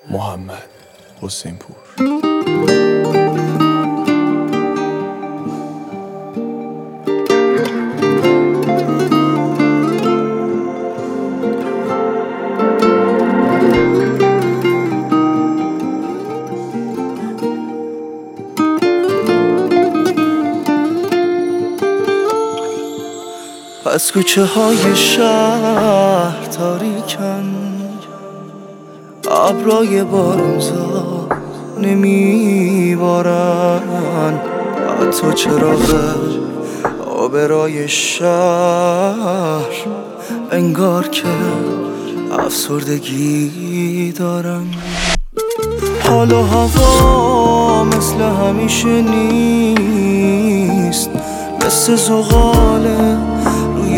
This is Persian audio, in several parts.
محمد حسین پور. از کوچه های شهر تاریکن، ابرای بارونزا نمیبارن، حتی چراغ آبرای شهر انگار که افسردگی دارن. حال و هوا مثل همیشه نیست، مثل زغاله روی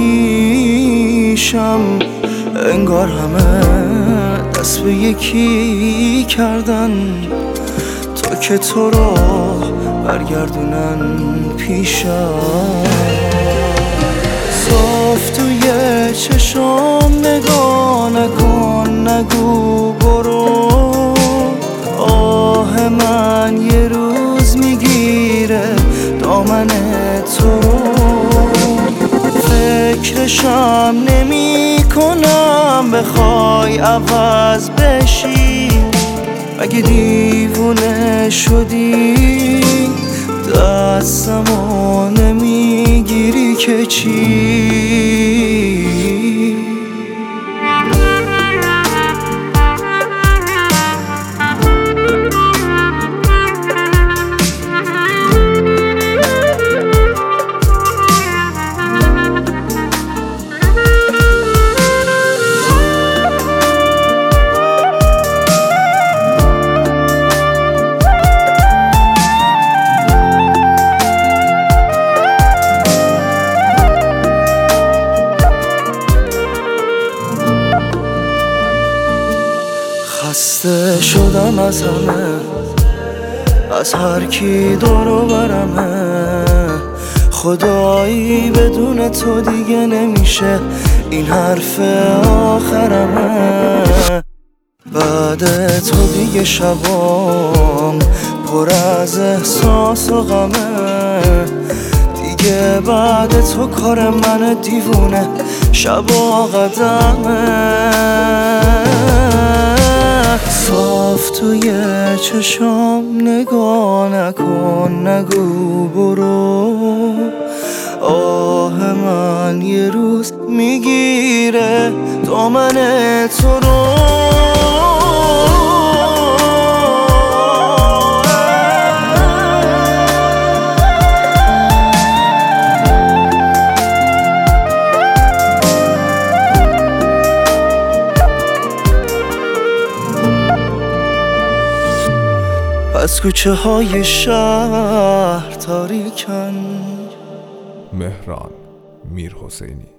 آتیشم، انگار همه دست به یکی کردن تا که تو رو برگردونن پیشم. صاف توی چشام نگاه نکن، نگو برو، آه من یه روز میگیره دامن تو رو. فکرشم نمی کنم بخوای عوض بشی، مگه دیوونه شدی دستمو نمیگیری که چی؟ خسته شدم از همه، از هر کی دور و برمه، خدایی بدون تو دیگه نمیشه این حرف آخرمه. بعد تو دیگه شبام پر از احساس و غمه، دیگه بعد تو کار من دیوونه شب و قدمه. صاف توی چشام نگاه نکن، نگو برو، آه من یه روز میگیره دامن تو رو. از کوچه های شهر تاریکن. مهران میرحسینی.